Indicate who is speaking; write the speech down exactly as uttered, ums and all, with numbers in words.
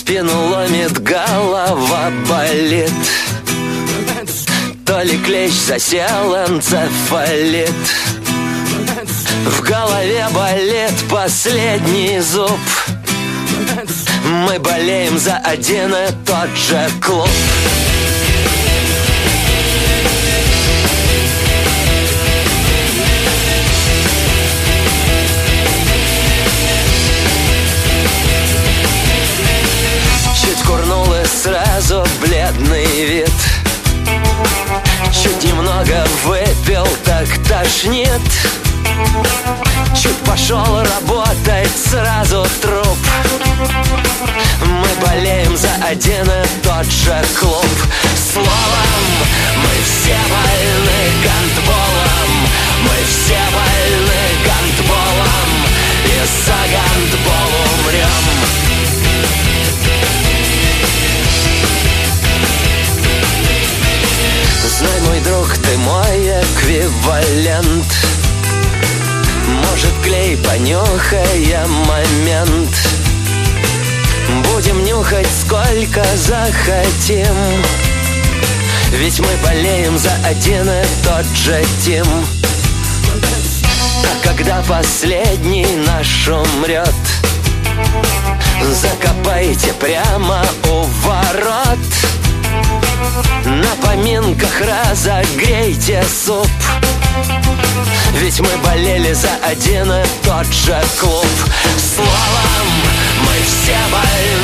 Speaker 1: Спину ломит, голова болит. То ли клещ засел, энцефалит. В голове болит последний зуб. Мы болеем за один и тот же клуб. Чуть курнул и сразу бледный вид. Чуть немного выпил, так тошнит. Чуть пошел работать, сразу труп. Мы болеем за один и тот же клуб. Словом, мы все больны гандболом. Мы все больны гандболом. И за гандбол умрем. Знай, мой друг, ты мой эквивалент. Может, клей, понюхая момент. Будем нюхать сколько захотим. Ведь мы болеем за один и тот же тим. А когда последний наш умрет, закопайте прямо у ворот. На поминках разогрейте суп. Ведь мы болели за один и тот же клуб. Словом, мы все больны